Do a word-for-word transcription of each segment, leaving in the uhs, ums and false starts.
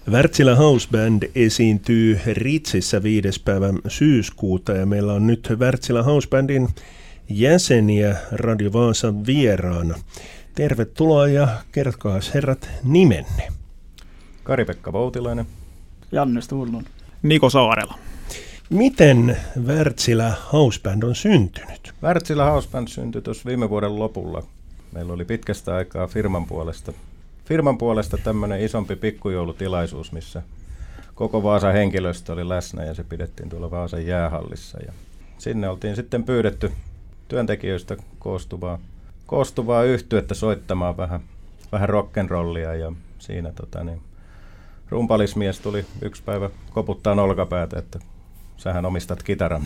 Wärtsilä House Band esiintyy Ritsissä viides päivä syyskuuta ja meillä on nyt Wärtsilä House Bandin jäseniä Radio Vaasan vieraana. Tervetuloa ja kertokaa herrat nimenne. Kari-Pekka Voutilainen. Janne Sturlund. Niko Saarela. Miten Wärtsilä House Band on syntynyt? Wärtsilä House Band syntyi tuossa viime vuoden lopulla. Meillä oli pitkästä aikaa firman puolesta, firman puolesta tämmöinen isompi pikkujoulutilaisuus, missä koko Vaasan henkilöstö oli läsnä ja se pidettiin tuolla Vaasan jäähallissa. Ja sinne oltiin sitten pyydetty työntekijöistä koostuvaa, koostuvaa yhtyettä soittamaan vähän, vähän rock'n'rollia ja siinä tota, niin, rumpalismies tuli yksi päivä koputtaa olkapäätä, että sähän omistat kitaran.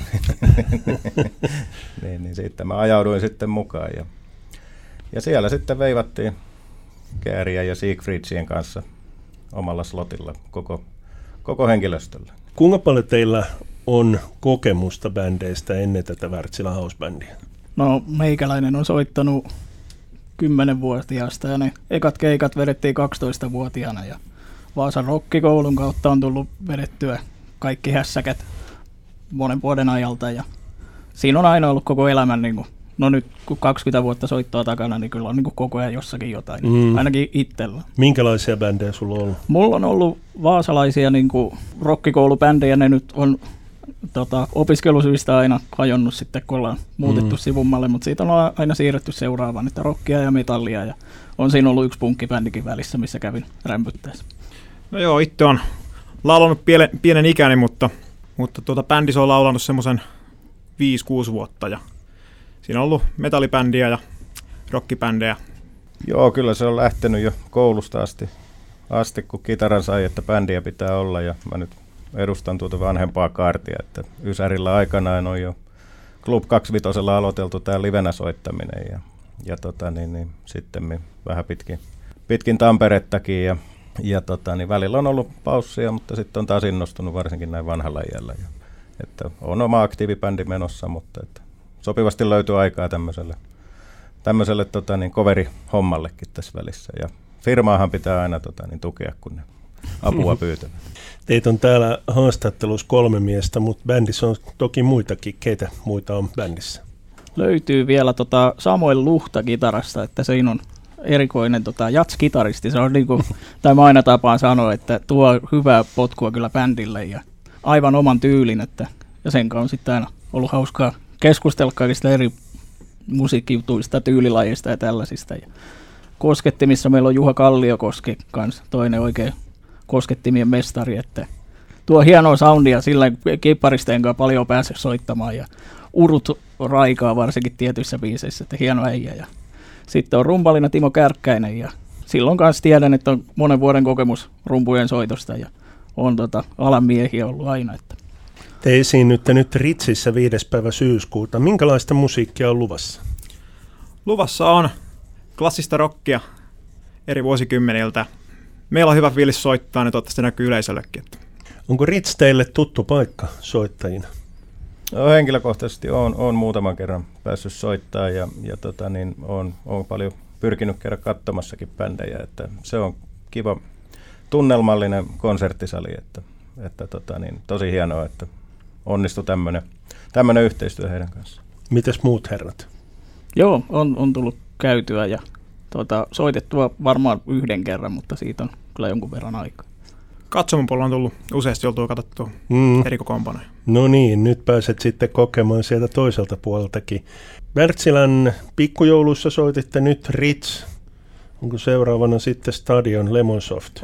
niin, niin sitten mä ajauduin sitten mukaan ja, ja siellä sitten veivattiin Kääriä ja Siegfriedsien kanssa omalla slotilla koko, koko henkilöstöllä. Kuinka paljon teillä on kokemusta bändeistä ennen tätä Wärtsilä House Bandia? No meikäläinen on soittanut kymmenvuotiaasta ja ne ekat keikat vedettiin kaksitoistavuotiaana ja Vaasan rokkikoulun kautta on tullut vedettyä kaikki hässäkät monen vuoden ajalta ja siinä on aina ollut koko elämän, niin kuin, no nyt kun kaksikymmentä vuotta soittoa takana, niin kyllä on niin kuin koko ajan jossakin jotain, mm. ainakin itsellä. Minkälaisia bändejä sulla on ollut? Mulla on ollut vaasalaisia niin kuin rokkikoulubändejä, ne nyt on tota, opiskelusyistä aina hajonnut sitten, kun ollaan muutettu mm. sivummalle, mutta siitä on aina siirretty seuraavaan, että rockia ja metallia ja on siinä ollut yksi punkkibändikin välissä, missä kävin rämpyttäessä. No joo, itse on laulanut pienen, pienen ikäni, mutta, mutta tuota, bändissä on laulanut semmoisen viisi kuusi vuotta ja siinä on ollut metallibändiä ja rockibändejä. Joo, kyllä se on lähtenyt jo koulusta asti, asti kun kitaran sai, että bändiä pitää olla ja mä nyt edustan tuota vanhempaa kaartia, että Ysärillä aikanaan on jo Club kaksikymmentäviisi aloiteltu tämä livenä soittaminen ja, ja tota, niin, niin, sitten vähän pitkin, pitkin Tamperettakin ja, ja tota, niin välillä on ollut paussia, mutta sitten on taas innostunut varsinkin näin vanhalla iällä. Ja, että on oma aktiivibändi menossa, mutta että sopivasti löytyy aikaa tämmöiselle, tämmöiselle tota, niin, coverihommallekin tässä välissä ja firmaahan pitää aina tota, niin, tukea, kun ne apua pyytävät. Teitä on täällä haastattelussa kolme miestä, mutta bändissä on toki muitakin. Keitä muita on bändissä? Löytyy vielä tota Samuel Luhta kitarasta, että siinä on erikoinen tota, jats-kitaristi. Se on niin kuin, tai mä aina tapaan sanoa, että tuo hyvää potkua kyllä bändille ja aivan oman tyylin. Että, ja sen kanssa on sitten aina ollut hauskaa keskustella kaikista eri musiikkijutuista, tyylilajeista ja tällaisista. Ja koskettimissa meillä on Juha Kalliokoski kanssa, toinen oikein koskettimien mestari, että tuo hienoa soundia, sillä kipparisteen kanssa paljon pääse soittamaan ja urut raikaa varsinkin tietyissä biiseissä, että hieno äijä. Ja sitten on rumpalina Timo Kärkkäinen ja silloin kanssa tiedän, että on monen vuoden kokemus rumpujen soitosta ja on tota alan miehiä ollut aina. Että. Te esiinnytte nyt Ritsissä viides päivä syyskuuta. Minkälaista musiikkia on luvassa? Luvassa on klassista rockia eri vuosikymmeniltä. Meillä on hyvä fiilis soittaa, niin toivottavasti näkyy yleisöllekin. Onko Rits teille tuttu paikka soittajina? No, henkilökohtaisesti olen, olen muutaman kerran päässyt soittaa ja, ja tota, niin, olen, olen paljon pyrkinyt käydä katsomassakin bändejä. Että se on kiva tunnelmallinen konserttisali, että, että tota, niin, tosi hienoa, että onnistui tämmöinen, tämmöinen yhteistyö heidän kanssaan. Mites muut herrat? Joo, on, on tullut käytyä ja tuota, soitettua varmaan yhden kerran, mutta siitä on kyllä jonkun verran aikaa. Katsomapuolella on tullut useasti oltua katsottua mm. eri kokoonpanoja. No niin, nyt pääset sitten kokemaan sieltä toiselta puoleltakin. Wärtsilän pikkujoulussa soititte nyt Rits. Onko seuraavana sitten Stadion Lemonsoft?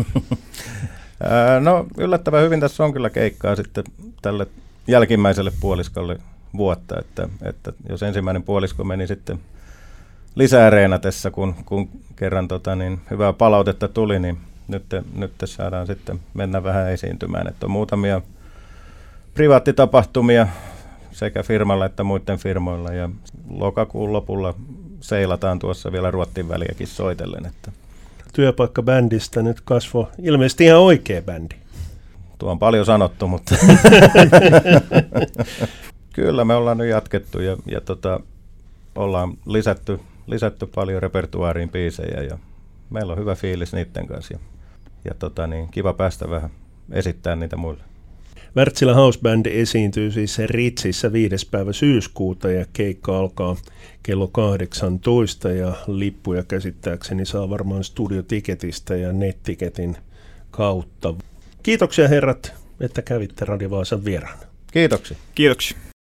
No yllättävän hyvin tässä on kyllä keikkaa sitten tälle jälkimmäiselle puoliskolle vuotta, että, että jos ensimmäinen puolisko meni sitten lisäareenatessa, kun, kun kerran tota, niin hyvää palautetta tuli, niin nyt, nyt saadaan sitten mennä vähän esiintymään. Että on muutamia privaattitapahtumia sekä firmalla että muiden firmoilla ja lokakuun lopulla seilataan tuossa vielä Ruotsin väliäkin soitellen. Että. Työpaikkabändistä nyt kasvoi ilmeisesti ihan oikea bändi. Tuo on paljon sanottu, mutta kyllä me ollaan nyt jatkettu ja, ja tota, ollaan lisätty, lisätty paljon repertuaariin biisejä ja meillä on hyvä fiilis niiden kanssa. Ja, ja tota, niin, kiva päästä vähän esittämään niitä muille. Wärtsilä House Band esiintyy siis Ritsissä viides päivä syyskuuta ja keikka alkaa kello kahdeksantoista ja lippuja käsittääkseni saa varmaan Studiotiketistä ja Nettiketin kautta. Kiitoksia herrat, että kävitte Radio Vaasan vieraana. Kiitoksia. Kiitoksia.